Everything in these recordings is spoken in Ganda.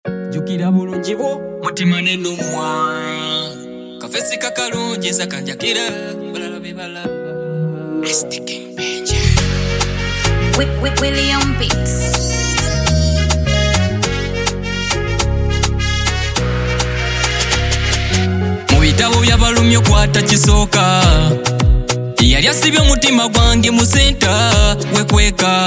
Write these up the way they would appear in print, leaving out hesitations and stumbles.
jukira bulungi bwo mutima nenumwa kafesi kakalungi sakanjakira balala bebala King Benja William Beats. Mu bitabo by'abalumyo kwata kisooka yali asibye omutima gwange mu senta wekweka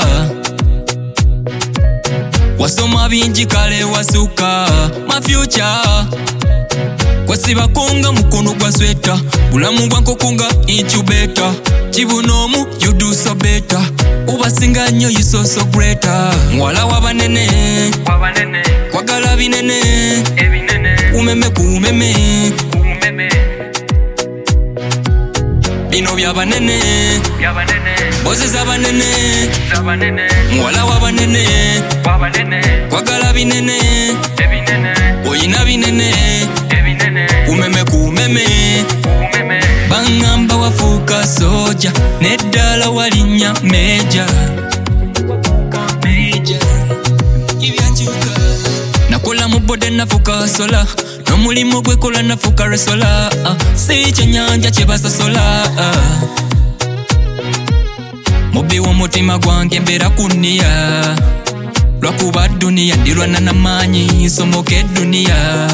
wasoma bingi kale wasuka my future kwasiba konga mukono gwa sweta bulamu bwanko kunga incubator kibunomu you do so better ubasinga nnyo you so greater mwala wabanene kwagala binene umeme kumeme bino byabanene bozi zabanene mwala wabanene kwagala binene oyina binene umeme kumeme bangamba wafuuka soja neddala walinya meja nakola mu bode nafuka sola n'omulimu gwekola nafuka resola si kyenyanja kyebasasola mubbi w'omutima gwange mbeera kunniya lwakuba duniya ndirwana n'amaanyi nsomoka eduniya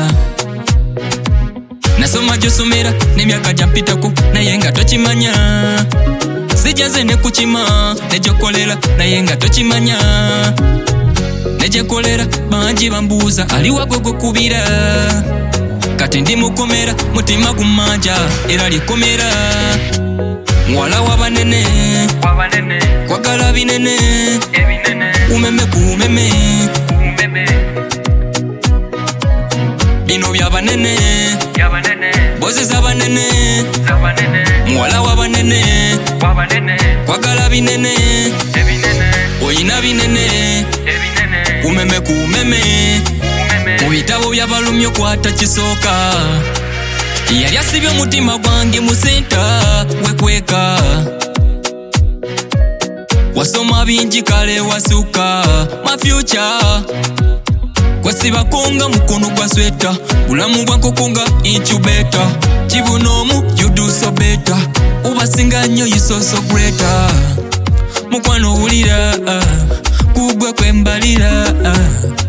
nasoma gy'osomera n'emyaka gyampitako naye nga tokimanya sijaze ne kukima negyokolera naye nga tokimanya negyekolera bangi bambuuza aliwago gokubira kati ndi mukomera mutima gumanja era likomera mwala wabanene kwagala binene umeme kumeme bino byabanene bozi zabanene mwala wabanene kwagala binene oyina binene umeme kumeme mu bitabo by'abalumyo kwata kisooka yali asibye omutima gwange mu senta wekweka wasoma bingi kale wasuka my future kwasiba konga mukono gwa sweta bulamu bwanko kunga incubator kibunomu you do so better ubasinga nnyo you so greater mukwano wulira kugwe kwembalira